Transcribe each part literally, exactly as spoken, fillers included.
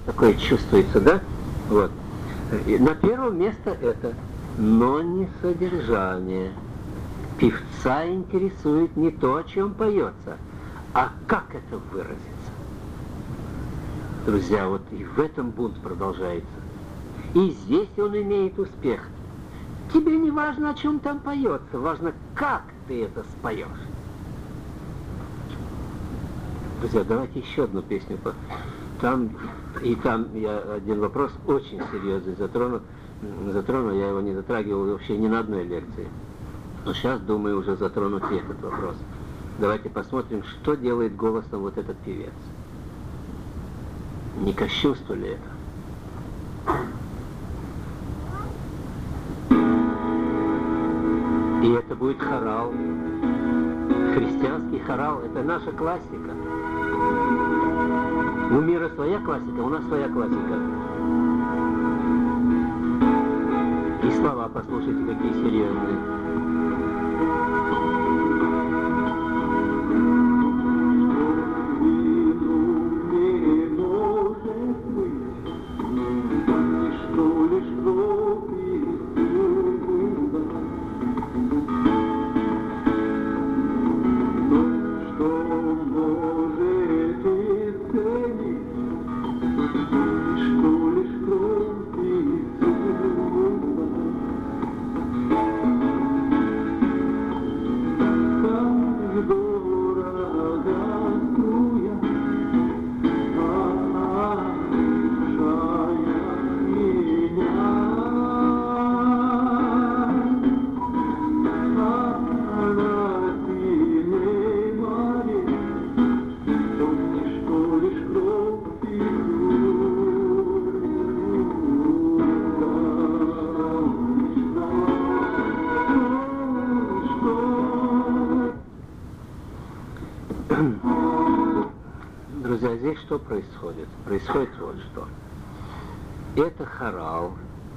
такое чувствуется, да? Вот. И на первом место это, но не содержание. Певца интересует не то, о чем поется, а как это выразится. Друзья, вот и в этом бунт продолжается. И здесь он имеет успех. Тебе не важно, о чем там поется, важно, как ты это споешь. Друзья, давайте еще одну песню. Там, и там я один вопрос очень серьезный затрону. Затрону, я его не затрагивал вообще ни на одной лекции. Но сейчас, думаю, уже затронуть и этот вопрос. Давайте посмотрим, что делает голосом вот этот певец. Не кощунство ли это? И это будет хорал. Христианский хорал — это наша классика. У мира своя классика, у нас своя классика. И слова, послушайте, какие серьезные. Друзья, здесь что происходит? Происходит вот что. Это хорал.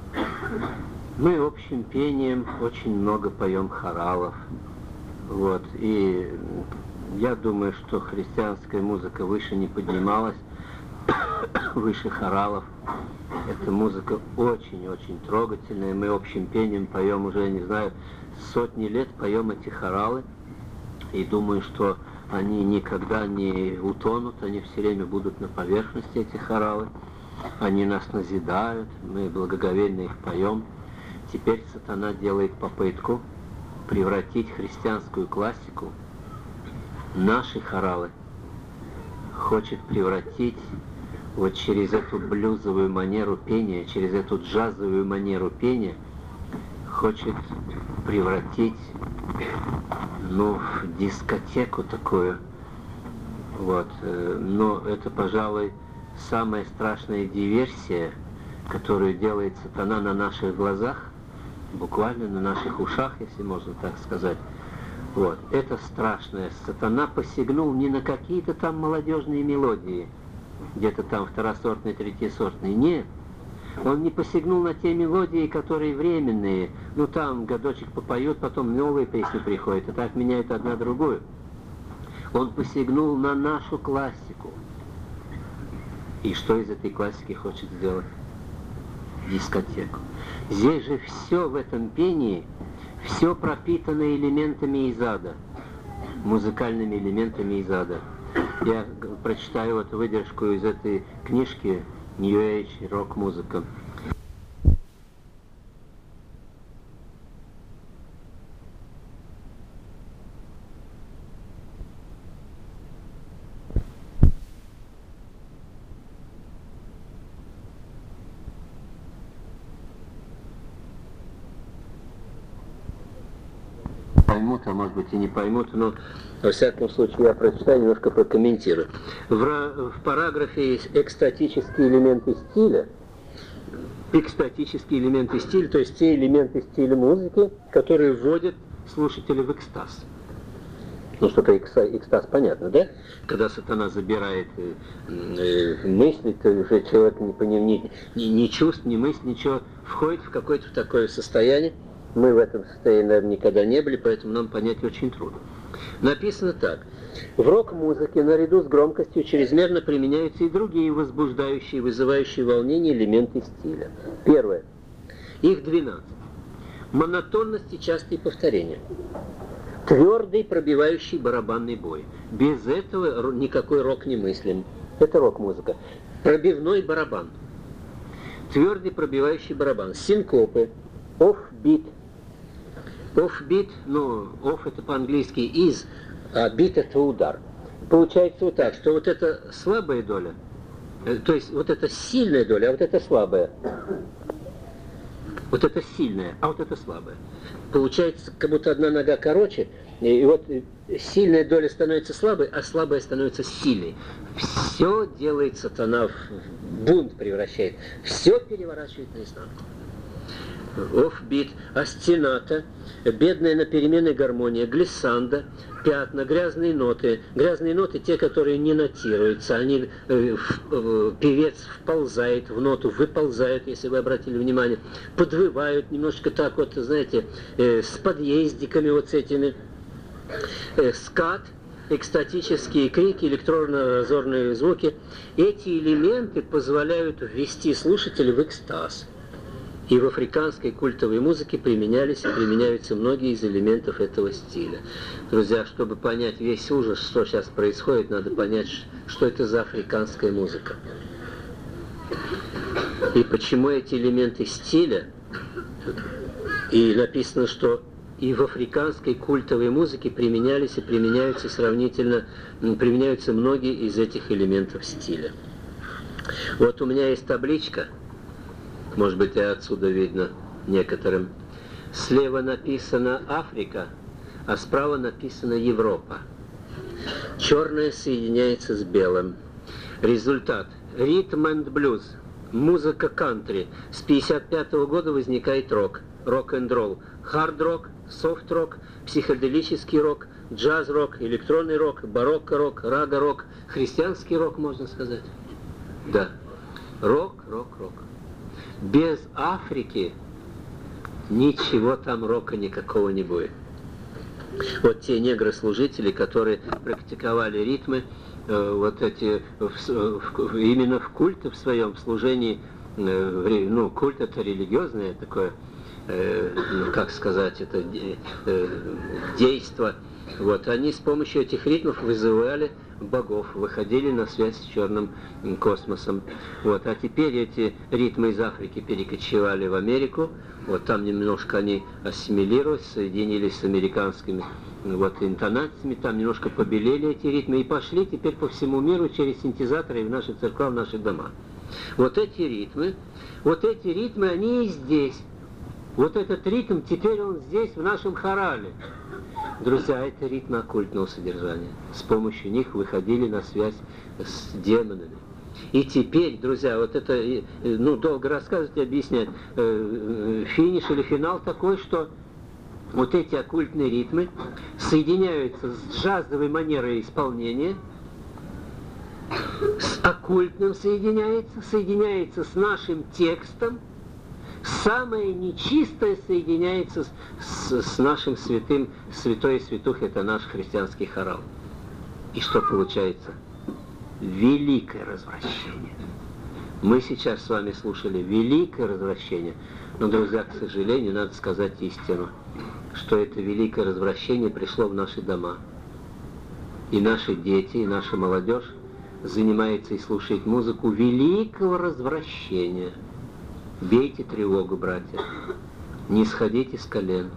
Мы общим пением очень много поем хоралов. Вот. И я думаю, что христианская музыка выше не поднималась, выше хоралов. Эта музыка очень-очень трогательная. Мы общим пением поем уже, я не знаю, сотни лет поем эти хоралы. И думаю, что они никогда не утонут, они все время будут на поверхности, эти хоралы. Они нас назидают, мы благоговейно их поем. Теперь сатана делает попытку превратить христианскую классику, наши хоралы, хочет превратить вот через эту блюзовую манеру пения, через эту джазовую манеру пения, хочет превратить, ну, в дискотеку такую. Вот. Но это, пожалуй, самая страшная диверсия, которую делает сатана на наших глазах, буквально на наших ушах, если можно так сказать. Вот. Это страшное. Сатана посягнул не на какие-то там молодежные мелодии, где-то там второсортные, третьесортные. Нет. Он не посягнул на те мелодии, которые временные. Ну там годочек попоют, потом новые песни приходят, и так меняют одна другую. Он посягнул на нашу классику. И что из этой классики хочет сделать? Дискотеку. Здесь же все в этом пении, все пропитано элементами из ада, музыкальными элементами из ада. Я прочитаю вот выдержку из этой книжки New Age, рок-музыка. Поймут, а может быть и не поймут, но во всяком случае я прочитаю, немножко прокомментирую. В, в параграфе есть экстатические элементы стиля, экстатические элементы стиля, то есть те элементы стиля музыки, которые вводят слушателя в экстаз. Ну, что-то экстаз понятно, да? Когда сатана забирает э, э, мысли, то уже человек не, ни, ни, ни чувств, ни мыслей, ничего, входит в какое-то такое состояние. Мы в этом состоянии, наверное, никогда не были, поэтому нам понять очень трудно. Написано так. В рок-музыке наряду с громкостью чрезмерно применяются и другие возбуждающие, вызывающие волнение элементы стиля. Первое. Их двенадцать. Монотонность и частые повторения. Твердый пробивающий барабанный бой. Без этого никакой рок не мыслим. Это рок-музыка. Пробивной барабан. Твердый пробивающий барабан. Синкопы. Оф-бит. Оф-бит, ну, оф это по-английски из, а бит это удар. Получается вот так, что вот эта слабая доля, э, то есть вот эта сильная доля, а вот эта слабая. Вот это сильная, а вот это слабая. Получается, как будто одна нога короче, и вот сильная доля становится слабой, а слабая становится сильной. Все делает сатана, в бунт превращает, все переворачивает наизнанку. Оф-бит, астената, бедная на перемены гармония, глиссанда, пятна, грязные ноты. Грязные ноты те, которые не нотируются. Они, э, в, э, певец вползает в ноту, выползает, если вы обратили внимание, подвывают немножко так вот, знаете, э, с подъездиками вот с этими. Э, скат, экстатические крики, электронно-разорные звуки. Эти элементы позволяют ввести слушателя в экстаз. И в африканской культовой музыке применялись и применяются многие из элементов этого стиля. Друзья, чтобы понять весь ужас, что сейчас происходит, надо понять, что это за африканская музыка. И почему эти элементы стиля, и написано, что и в африканской культовой музыке применялись и применяются сравнительно, применяются многие из этих элементов стиля. Вот у меня есть табличка, может быть, и отсюда видно некоторым. Слева написано Африка, а справа написано Европа. Черное соединяется с белым. Результат. Ритм энд блюз. Музыка кантри. С пятьдесят пятого года возникает рок. Рок-энд-ролл. Хард-рок, софт-рок, психоделический рок, джаз-рок, электронный рок, барокко-рок, рага-рок, христианский рок, можно сказать. Да. Рок, рок, рок. Без Африки ничего там рока никакого не будет. Вот те негры-служители, которые практиковали ритмы, э, вот эти, в, в, именно в культе в своем, в служении, э, ну, культ это религиозное такое, э, ну, как сказать, это э, действо. Вот, они с помощью этих ритмов вызывали богов, выходили на связь с черным космосом. Вот, а теперь эти ритмы из Африки перекочевали в Америку. Вот там немножко они ассимилировались, соединились с американскими вот, интонациями, там немножко побелели эти ритмы и пошли теперь по всему миру через синтезаторы в наши церкви, в наши дома. Вот эти ритмы, вот эти ритмы, они и здесь. Вот этот ритм, теперь он здесь, в нашем хорале. Друзья, это ритмы оккультного содержания. С помощью них выходили на связь с демонами. И теперь, друзья, вот это, ну, долго рассказывать и объяснять, финиш или финал такой, что вот эти оккультные ритмы соединяются с джазовой манерой исполнения, с оккультным соединяется, соединяется с нашим текстом, самое нечистое соединяется с, с, с нашим святым, святой и святух, это наш христианский хорал. И что получается? Великое развращение. Мы сейчас с вами слушали великое развращение, но, друзья, к сожалению, надо сказать истину, что это великое развращение пришло в наши дома. И наши дети, и наша молодежь занимается и слушает музыку великого развращения. Бейте тревогу, братья. Не сходите с колен.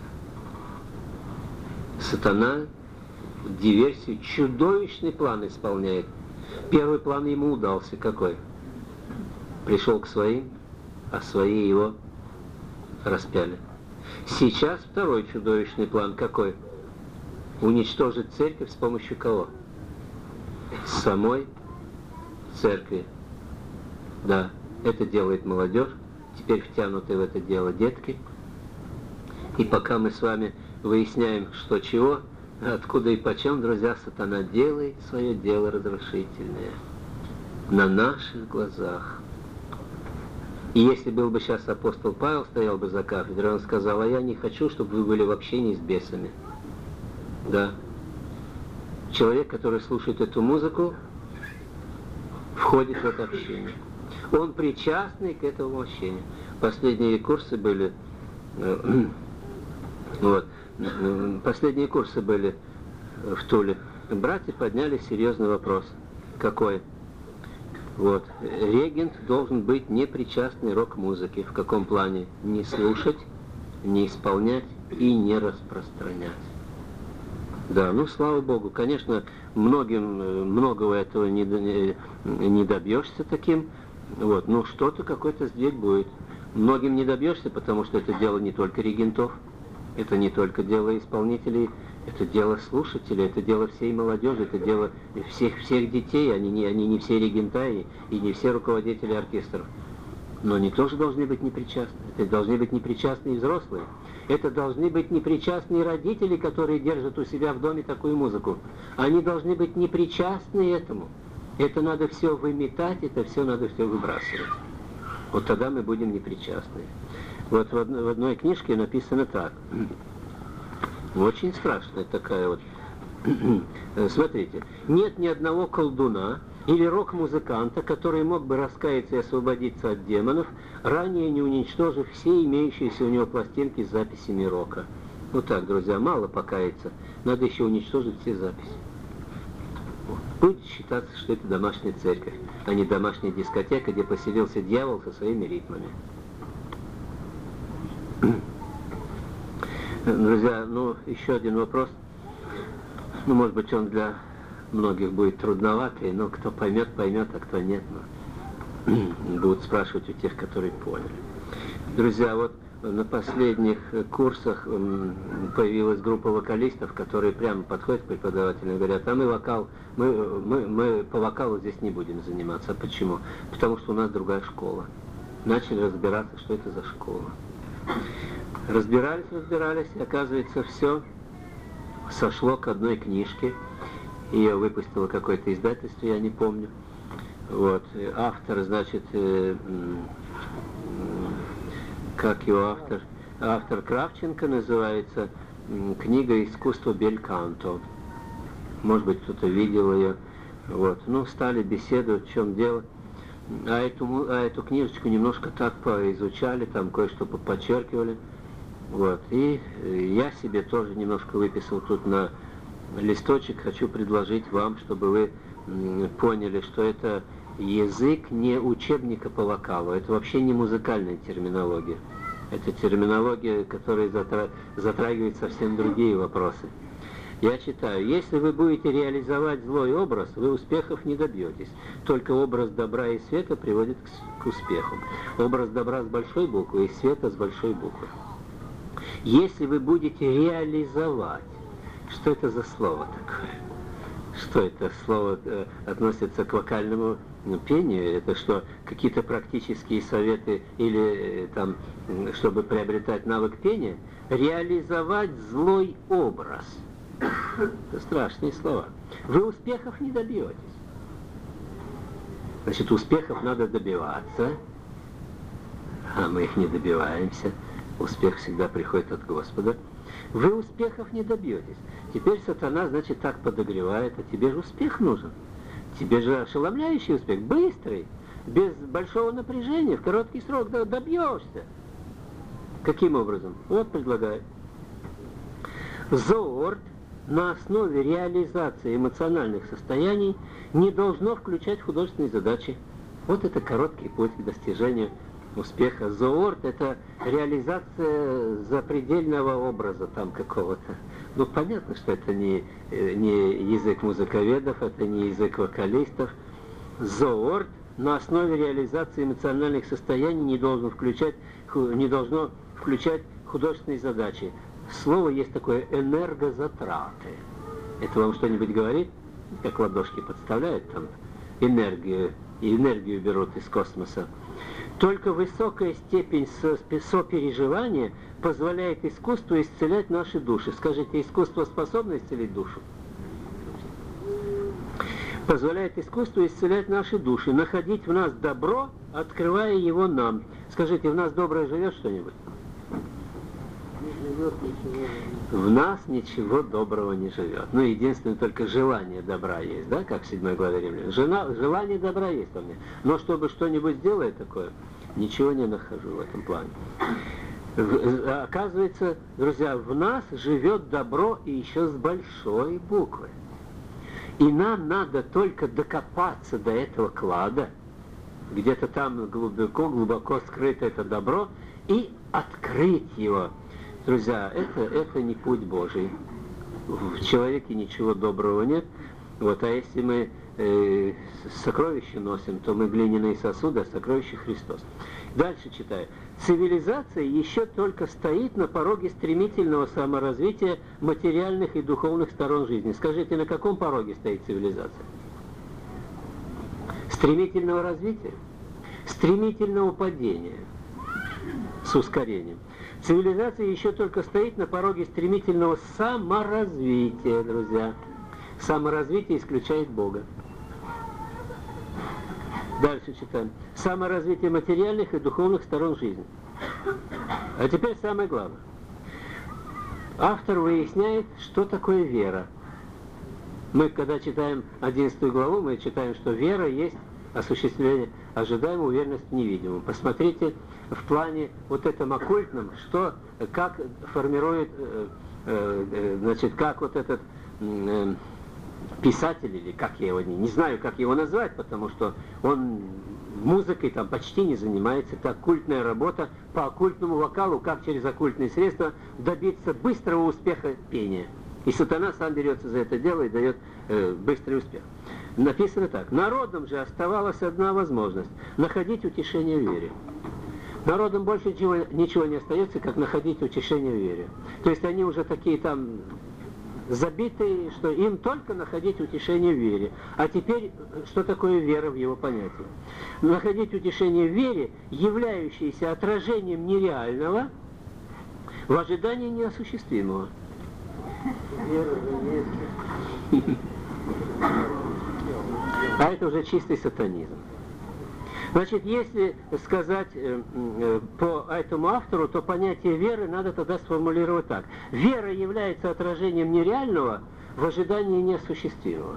Сатана диверсию, чудовищный план исполняет. Первый план ему удался. Какой? Пришел к своим, а свои его распяли. Сейчас второй чудовищный план какой? Уничтожить церковь с помощью кого? Самой церкви. Да. Это делает молодежь, теперь втянуты в это дело детки. И пока мы с вами выясняем, что чего, откуда и почем, друзья, сатана делает свое дело разрушительное. На наших глазах. И если был бы сейчас апостол Павел, стоял бы за кафедрой, он сказал, а я не хочу, чтобы вы были в общении с бесами. Да, Человек, который слушает эту музыку, входит в это общение. Он причастный к этому общению. Последние курсы были, э, вот, э, последние курсы были в Туле. Братья подняли серьезный вопрос. Какой? Вот. Регент должен быть непричастный рок-музыке. В каком плане? Не слушать, не исполнять и не распространять. Да, ну слава Богу, конечно, многим многого этого не, не, не добьешься таким, вот, но что-то какое-то здесь будет. Многим не добьешься, потому что это дело не только регентов, это не только дело исполнителей, это дело слушателей, это дело всей молодежи, это дело всех, всех детей, они не, они не все регенты и не все руководители оркестров. Но они тоже должны быть непричастны. Это должны быть непричастные взрослые. Это должны быть непричастные родители, которые держат у себя в доме такую музыку. Они должны быть непричастны этому. Это надо все выметать, это все надо все выбрасывать. Вот тогда мы будем непричастны. Вот в одной, в одной книжке написано так. Очень страшная такая вот. Смотрите, нет ни одного колдуна или рок-музыканта, который мог бы раскаяться и освободиться от демонов, ранее не уничтожив все имеющиеся у него пластинки с записями рока. Вот так, друзья, мало покаяться, надо еще уничтожить все записи. Будет считаться, что это домашняя церковь, а не домашняя дискотека, где поселился дьявол со своими ритмами. Друзья, ну, еще один вопрос. Ну, может быть, он для многих будет трудноватый, но кто поймет, поймет, а кто нет, ну, будут спрашивать у тех, которые поняли. Друзья, вот на последних курсах появилась группа вокалистов, которые прямо подходят к преподавателю и говорят, а мы вокал, мы, мы, мы по вокалу здесь не будем заниматься. А почему? Потому что у нас другая школа. Начали разбираться, что это за школа. Разбирались, разбирались, и оказывается, все сошло к одной книжке. Ее выпустило какое-то издательство, я не помню. Вот. Автор, значит, э, э, как его автор? Автор Кравченко, называется э, книга «Искусство бельканто». Может быть, кто-то видел ее. Вот. Ну, стали беседовать, в чем дело. А эту, а эту книжечку немножко так поизучали, там кое-что подчеркивали. Вот. И я себе тоже немножко выписал тут на листочек, хочу предложить вам, чтобы вы поняли, что это язык не учебника по вокалу, это вообще не музыкальная терминология. Это терминология, которая затра... затрагивает совсем другие вопросы. Я читаю, если вы будете реализовать злой образ, вы успехов не добьетесь. Только образ добра и света приводит к, к успеху. Образ добра с большой буквы и света с большой буквы. Если вы будете реализовать, что это за слово такое? Что это слово э, относится к вокальному ну, пению? Это что, какие-то практические советы или э, там, чтобы приобретать навык пения? Реализовать злой образ. Это страшные слова. Вы успехов не добьетесь. Значит, успехов надо добиваться, а мы их не добиваемся. Успех всегда приходит от Господа. Вы успехов не добьетесь. Теперь сатана, значит, так подогревает, а тебе же успех нужен. Тебе же ошеломляющий успех, быстрый, без большого напряжения, в короткий срок добьешься. Каким образом? Вот предлагаю. Зоорт на основе реализации эмоциональных состояний не должно включать художественные задачи. Вот это короткий путь к достижению успеха. Зоорт — это реализация запредельного образа там какого-то. Ну, понятно, что это не, не язык музыковедов, это не язык вокалистов. Зоорт на основе реализации эмоциональных состояний не должен включать, не должно включать художественные задачи. Слово есть такое энергозатраты. Это вам что-нибудь говорит? Как ладошки подставляют там энергию, и энергию берут из космоса. Только высокая степень сопереживания позволяет искусству исцелять наши души. Скажите, искусство способно исцелить душу? Позволяет искусству исцелять наши души, находить в нас добро, открывая его нам. Скажите, в нас доброе живет что-нибудь? живет ничего. В нас ничего доброго не живет. Ну, единственное, только желание добра есть, да, как в седьмой главе Римлян. Жена, желание добра есть во мне. Но чтобы что-нибудь сделать такое, ничего не нахожу в этом плане. В, оказывается, друзья, в нас живет добро и еще с большой буквы. И нам надо только докопаться до этого клада, где-то там глубоко, глубоко скрыто это добро, и открыть его. Друзья, это, это не путь Божий. В человеке ничего доброго нет. Вот, а если мы э, сокровища носим, то мы глиняные сосуды, а сокровище Христос. Дальше читаю. Цивилизация еще только стоит на пороге стремительного саморазвития материальных и духовных сторон жизни. Скажите, на каком пороге стоит цивилизация? Стремительного развития? Стремительного падения с ускорением. Цивилизация еще только стоит на пороге стремительного саморазвития, друзья. Саморазвитие исключает Бога. Дальше читаем. Саморазвитие материальных и духовных сторон жизни. А теперь самое главное. Автор выясняет, что такое вера. Мы, когда читаем одиннадцатую главу, мы читаем, что вера есть осуществление ожидаемой уверенности в невидимом. Посмотрите в плане вот этом оккультном, что, как формирует, э, э, значит, как вот этот э, писатель, или как я его, не, не знаю, как его назвать, потому что он музыкой там почти не занимается. Это оккультная работа по оккультному вокалу, как через оккультные средства добиться быстрого успеха пения. И сатана сам берется за это дело и дает э, быстрый успех. Написано так. Народам же оставалась одна возможность – находить утешение в вере. Народам больше ничего, ничего не остается, как находить утешение в вере. То есть они уже такие там забитые, что им только находить утешение в вере. А теперь, что такое вера в его понятии? Находить утешение в вере, являющееся отражением нереального в ожидании неосуществимого. Вера же есть. А это уже чистый сатанизм. Значит, если сказать э, э, по этому автору, то понятие веры надо тогда сформулировать так. Вера является отражением нереального в ожидании неосуществимого.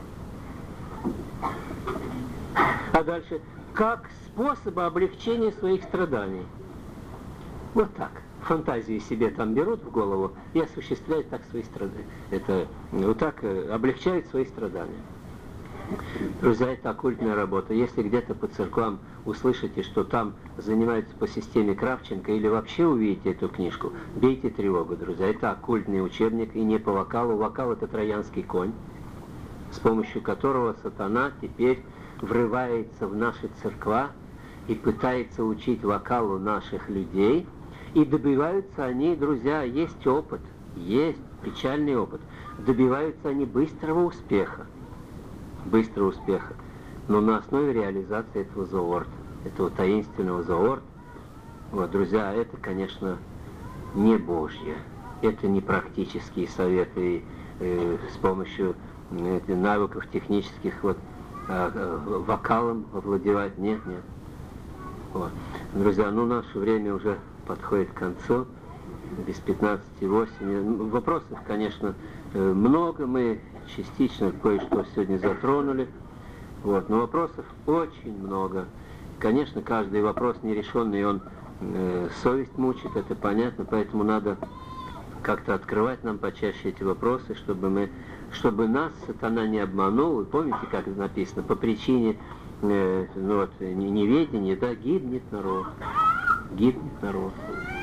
А дальше, как способа облегчения своих страданий. Вот так. Фантазии себе там берут в голову и осуществляют так свои страдания. Это вот так э, облегчают свои страдания. Друзья, это оккультная работа. Если где-то по церквам услышите, что там занимаются по системе Кравченко, или вообще увидите эту книжку, бейте тревогу, друзья. Это оккультный учебник, и не по вокалу. Вокал — это троянский конь, с помощью которого сатана теперь врывается в наши церква и пытается учить вокалу наших людей. И добиваются они, друзья, есть опыт, есть печальный опыт. Добиваются они быстрого успеха. Быстрого успеха. Но на основе реализации этого зоорта, этого таинственного зоорта. Вот, друзья, это, конечно, не Божье. Это не практические советы э, с помощью э, навыков технических, вот, э, э, вокалом овладевать. Нет, нет. Вот. Друзья, ну наше время уже подходит к концу, без пятнадцати восемь. Вопросов, конечно, много, мы частично кое-что сегодня затронули, вот, но вопросов очень много. Конечно, каждый вопрос нерешенный, он э, совесть мучит, это понятно, поэтому надо как-то открывать нам почаще эти вопросы, чтобы мы, чтобы нас сатана не обманул. Вы помните, как написано, по причине э, ну, вот, неведения, да, гибнет народ. Гибнет народ.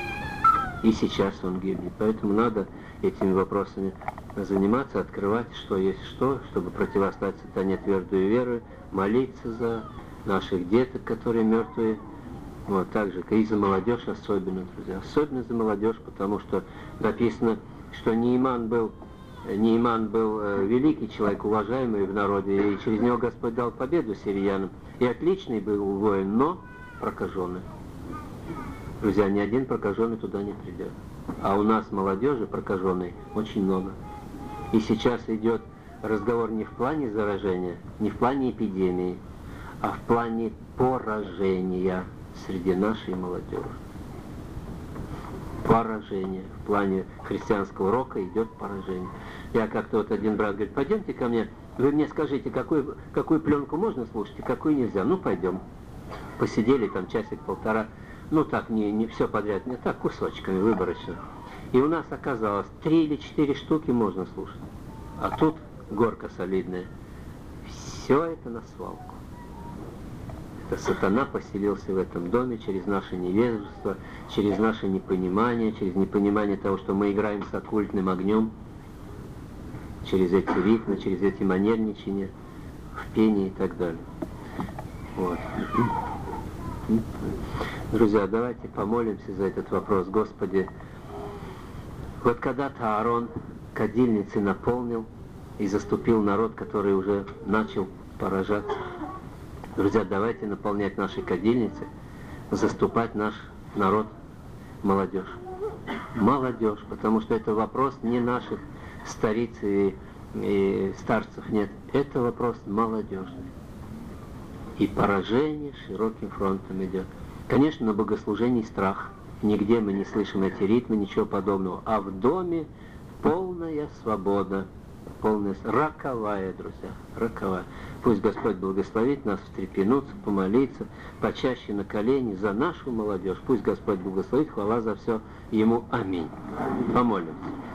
И сейчас он гибнет. Поэтому надо этими вопросами заниматься, открывать, что есть что, чтобы противостать сатане твердую веру, молиться за наших деток, которые мертвые. Вот также и за молодежь особенно, друзья. Особенно за молодежь, потому что написано, что Нейман был, Нейман был э, великий человек, уважаемый в народе, и через него Господь дал победу сириянам. И отличный был воин, но прокаженный. Друзья, ни один прокаженный туда не придет. А у нас молодежи прокаженной очень много. И сейчас идет разговор не в плане заражения, не в плане эпидемии, а в плане поражения среди нашей молодежи. поражение. В плане христианского рока идет поражение. Я как-то вот один брат говорит, пойдемте ко мне, вы мне скажите, какую, какую пленку можно слушать и какую нельзя. Ну, пойдем. Посидели там часик-полтора. Ну, так, не, не все подряд, не так, кусочками, выборочно. И у нас оказалось, три или четыре штуки можно слушать. А тут горка солидная. Все это на свалку. Это сатана поселился в этом доме через наше невежество, через наше непонимание, через непонимание того, что мы играем с оккультным огнем, через эти ритмы, через эти манерничания, в пении и так далее. Вот. Друзья, давайте помолимся за этот вопрос. Господи, вот когда-то Аарон кадильницы наполнил и заступил народ, который уже начал поражаться. Друзья, давайте наполнять наши кадильницы, заступать наш народ, молодежь. Молодежь, потому что это вопрос не наших стариц и, и старцев, нет. Это вопрос молодежный. И поражение широким фронтом идет. Конечно, на богослужении страх. Нигде мы не слышим эти ритмы, ничего подобного. А в доме полная свобода. Полная, роковая, друзья, роковая. Пусть Господь благословит нас встрепенуться, помолиться, почаще на колени за нашу молодежь. Пусть Господь благословит, хвала за все Ему. Аминь. Помолимся.